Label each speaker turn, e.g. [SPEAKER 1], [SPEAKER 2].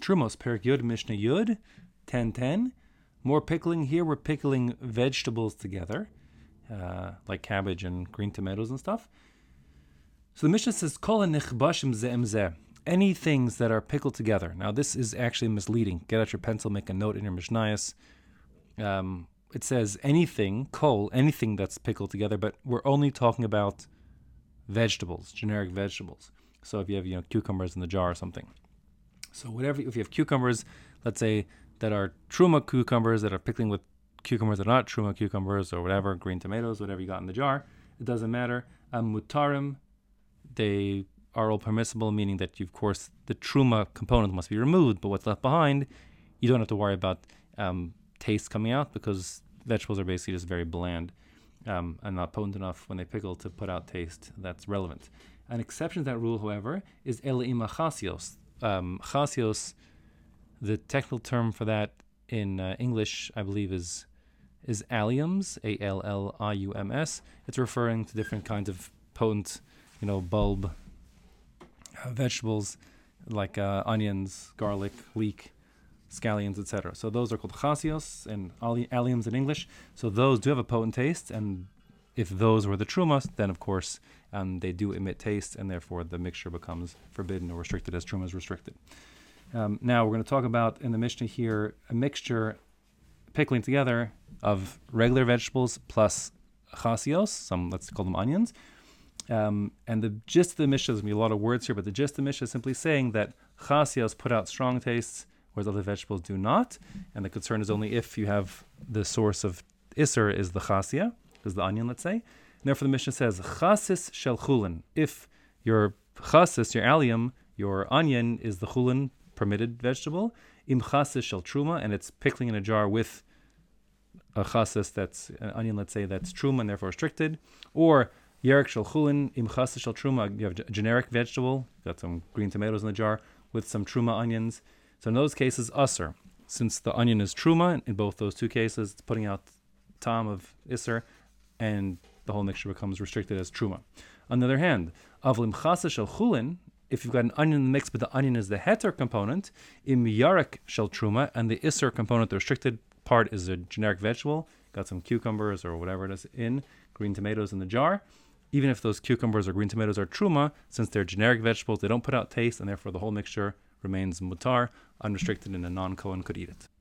[SPEAKER 1] Trumos, Perik Yud, Mishnah Yud, 10:10. More pickling. Here we're pickling vegetables together, like cabbage and green tomatoes and stuff. So the Mishnah says, Kol hanichbashim ze'em zeh. Any things that are pickled together. Now this is actually misleading. Get out your pencil, make a note in your Mishnayos. It says anything, kol, anything that's pickled together, but we're only talking about vegetables, generic vegetables. So if you have, cucumbers in the jar or something. So whatever, if you have cucumbers, let's say that are truma cucumbers that are pickling with cucumbers that are not truma cucumbers or whatever, green tomatoes, whatever you got in the jar, it doesn't matter. Mutarim, they are all permissible, meaning that of course the truma component must be removed, but what's left behind, you don't have to worry about taste coming out because vegetables are basically just very bland and not potent enough when they pickle to put out taste that's relevant. An exception to that rule, however, is eleima chasios. Chasios, the technical term for that in English, I believe, is alliums, A-L-L-I-U-M-S. It's referring to different kinds of potent, bulb vegetables like onions, garlic, leek, scallions, etc. So those are called chasios and alliums in English. So those do have a potent taste, and if those were the trumas, then of course they do emit taste, and therefore the mixture becomes forbidden or restricted as truma is restricted. Now we're going to talk about in the Mishnah here a mixture, pickling together of regular vegetables plus chasios, let's call them onions. And the gist of the Mishnah, there's going to be a lot of words here, but the gist of the Mishnah is simply saying that chasios put out strong tastes, whereas other vegetables do not. And the concern is only if you have the source of iser is the chasia, is the onion, let's say. And therefore the Mishnah says, chasis shel chulin. If your chasis, your allium, your onion is the chulin, permitted vegetable, im chasis shel truma, and it's pickling in a jar with a chasis, that's an onion, let's say, that's truma and therefore restricted, or yerek shel chulin, im chasis shel truma, you have a generic vegetable, got some green tomatoes in the jar with some truma onions. So in those cases, usr. Since the onion is truma, in both those two cases, it's putting out tam of iser, and the whole mixture becomes restricted as truma. On the other hand, avlim chasis shel chulin, if you've got an onion in the mix, but the onion is the heter component, im yarek shel truma, and the iser component, the restricted part, is a generic vegetable, got some cucumbers or whatever it is in, green tomatoes in the jar. Even if those cucumbers or green tomatoes are truma, since they're generic vegetables, they don't put out taste, and therefore the whole mixture remains mutar, unrestricted, and a non-Kohen could eat it.